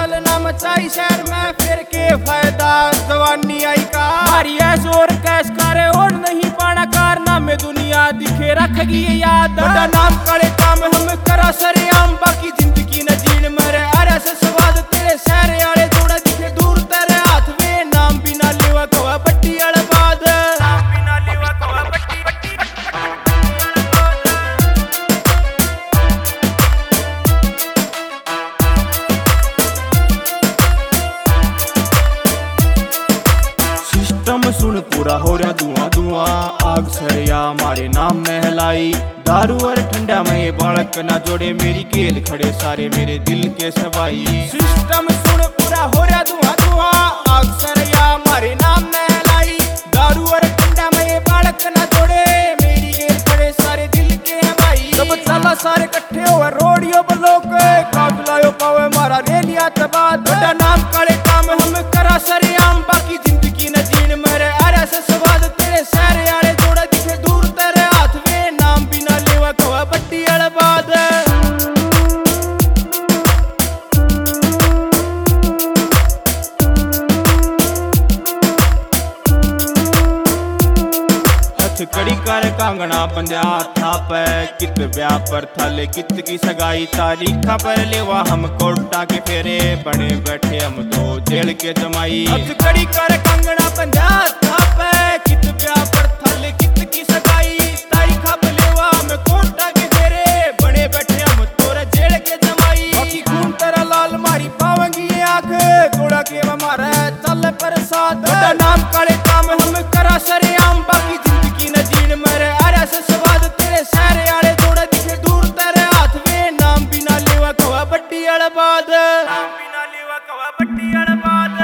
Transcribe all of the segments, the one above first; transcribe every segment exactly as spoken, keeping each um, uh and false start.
हलचल ना मचाई शहर में फिर के फायदा जवानी आई का मारी ऐस और कैश करे और नहीं पाना कारना में दुनिया दिखे रखेगी ये याद बड़ा नाम करे काम हम करा सरेआम बाकी जिंदगी न जीण मरे अरे से स्वाद तेरे शहर आले जोड़ा दिखे दूर तेरे हाथ में नाम बिना लेवा कवा पट्टी आले बाद नाम बिना लेवा कवा पट्टी पट्टी सिस्टम सुन पूरा हो रहा धुआं धुआं आग सरया मारे नाम महलाई दारू और ठंडा में बालक ना जोड़े मेरी केल खड़े सारे मेरे दिल के सवाई सिस्टम सुन पूरा हो रहा धुआं धुआं आग सरया मारे नाम महलाई दारू और ठंडा में बालक ना जोड़े मेरी केल खड़े सारे दिल के भाई सब चला सारे इकट्ठे हो रोडियो ब्लॉक काफिलायो पावे मारा रेलिया तबाद बड़ा नाम काले काम हम करा सरेआम बाकी जिंदगी न जीण मरे अरे से स्वाद तेरे सारे आले जोड़ा दिखे दूर तेरे हाथ में नाम बिना लेवा कवा बट्टी आले बाद कड़ी कर कांगना पंजा थाप कित ब्याह पर थले कित की सगाई तारीख पर लेवा हम कोर्टा के फेरे बने बैठे हम तो जेल के जमाई कड़ी कर कांगना पंजा थाप कित ब्याह पर थले कित की सगाई तारीख पर लेवा हम कोर्टा के फेरे बने बैठे हम तो जेल के जमाई बाकी खून तेरा लाल मारी पावेंगी ये आंख गोड़ा के हमारा चल पर साथ बड़ा नाम काले काम हम करा सरेआम बाकी जिंदगी न जीण मरे अरे से स्वाद तेरे सारे आले जोड़ा दिखे दूर तेरे हाथ में नाम बिना लेवा कवा बट्टी आले बाद नाम बिना लेवा कवा बट्टी आले बाद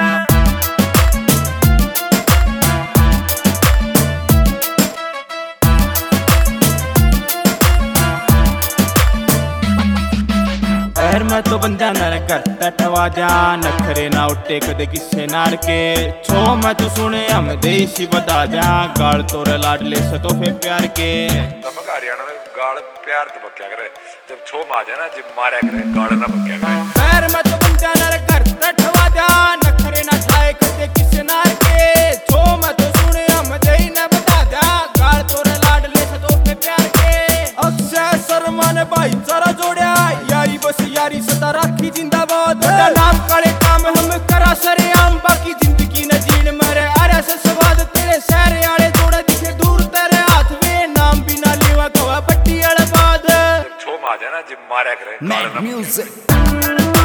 शहर में तो बंदा नर करता ठवा जा नखरे ना उठे कदे किसे नार के छो मैं तो सुने हम देसी बता जा गाल तोरे लाडले से तो फिर प्यार के नमक हरियाणा में गाल प्यार तो बक्या करे जब छो मा जाए ना जब मारा करे गाल ना बक्या करे शहर में तो बंदा नर करता ठवा जा नखरे ना छाए कदे किसे नार के छो मैं तो सुने हम देई ना बता जा गाल तोरे लाडले से तो फिर प्यार के अक्षय शर्मा ने भाईचारा जोड़या यारी बस यारी सदा राखी जिंदाबाद बड़ा नाम काले काम हम करा सरेआम बाकी जिंदगी न जीण मरे अरे से स्वाद तेरे सारे आले जोड़ा दिखे दूर तेरे हाथ में नाम बिना लेवा कवा पट्टी आले बाद छो मा जाए ना जब मारा करे गाल ना म्यूजिक